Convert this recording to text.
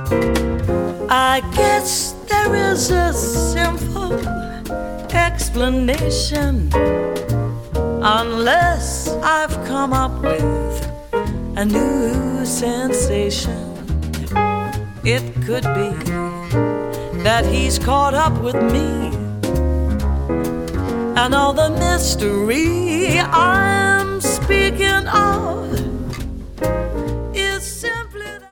I guess there is a simple explanation, unless I've come up with a new sensation. It could be that he's caught up with me, and all the mystery I'm speaking of